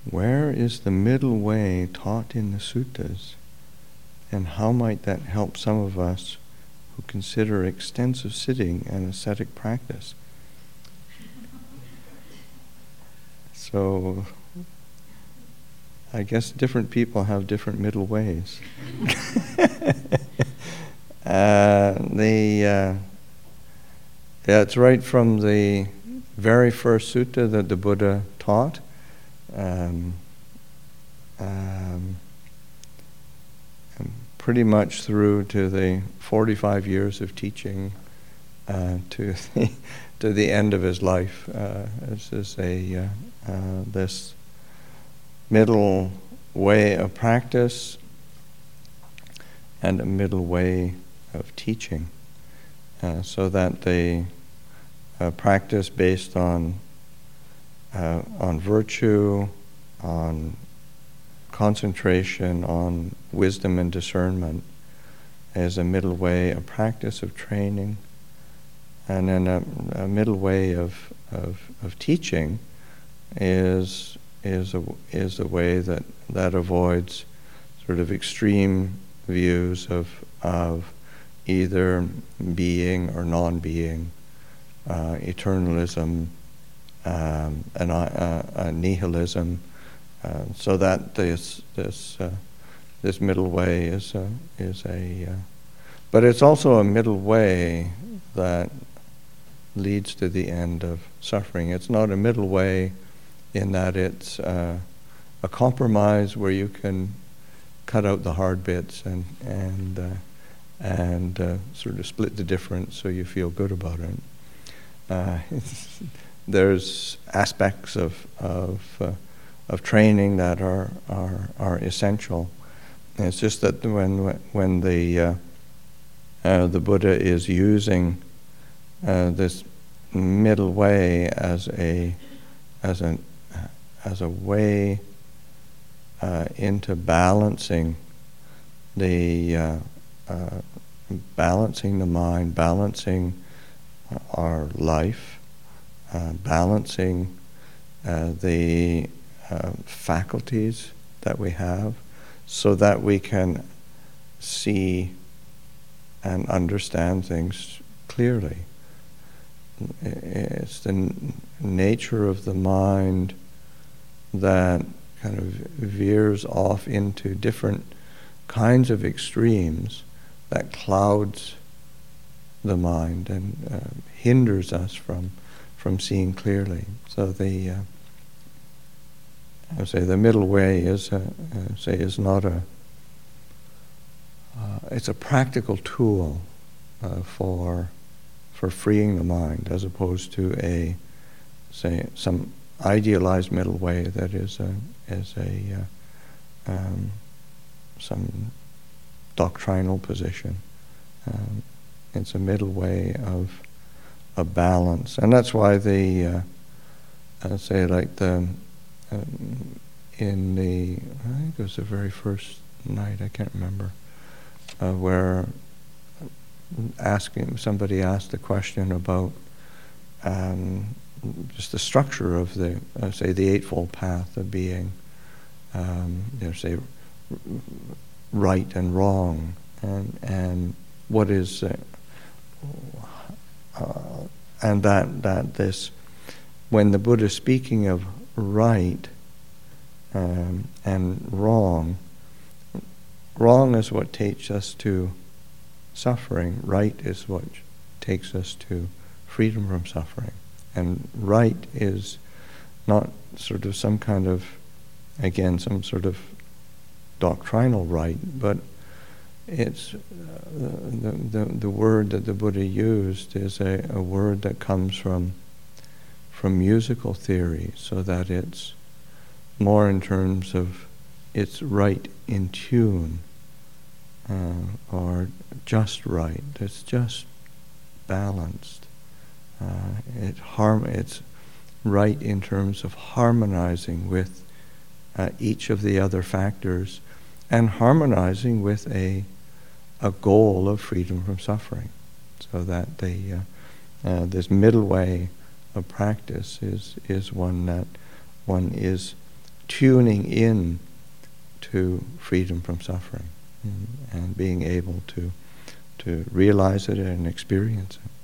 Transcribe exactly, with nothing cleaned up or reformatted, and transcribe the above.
where is the middle way taught in the suttas, and how might that help some of us who consider extensive sitting an ascetic practice? So, I guess different people have different middle ways. uh, the uh, yeah, it's right from the very first sutta that the Buddha taught. Um, um, and pretty much through to the forty-five years of teaching uh, to the to the end of his life. Uh, this is a uh, uh, this middle way of practice and a middle way of teaching, uh, so that the uh, practice based on uh, on virtue, on concentration, on wisdom and discernment is a middle way, a practice of training, and then a, a middle way of, of of teaching is is a is a way that that avoids sort of extreme views of of either being or non-being, uh, eternalism, um, and uh, uh, nihilism, uh, so that this this uh, this middle way is a, is a uh, but it's also a middle way that leads to the end of suffering. It's not a middle way in that it's uh, a compromise where you can cut out the hard bits and and uh, and uh, sort of split the difference so you feel good about it. Uh, there's aspects of of uh, of training that are are are essential. And it's just that when when the uh, uh, the Buddha is using uh, this middle way as a as an as a way uh, into balancing the uh, uh, balancing the mind, balancing our life, uh, balancing uh, the uh, faculties that we have, so that we can see and understand things clearly. It's the n- nature of the mind that kind of veers off into different kinds of extremes that clouds the mind and uh, hinders us from from seeing clearly. So the uh, I would say the middle way is uh, uh, say is not a uh, it's a practical tool uh, for for freeing the mind, as opposed to a say some idealized middle way that is a is a uh, um, some doctrinal position. Um, it's a middle way of a balance, and that's why the uh, I'd say like the um, in the I think it was the very first night, I can't remember, uh, where asking somebody asked a question about um, just the structure of the uh, say the Eightfold Path of being, um, you know, say r- right and wrong, and and what is uh, uh, and that that this when the Buddha is speaking of right um, and wrong, wrong is what takes us to suffering. Right is what takes us to freedom from suffering. And right is not sort of some kind of, again, some sort of doctrinal right, but it's uh, the, the the word that the Buddha used is a, a word that comes from from musical theory, so that it's more in terms of it's right in tune, uh, or just right. It's just balanced. Uh, it harm. It's right in terms of harmonizing with uh, each of the other factors, and harmonizing with a a goal of freedom from suffering. So that the uh, uh, this middle way of practice is is one that one is tuning in to freedom from suffering, and, and being able to to realize it and experience it.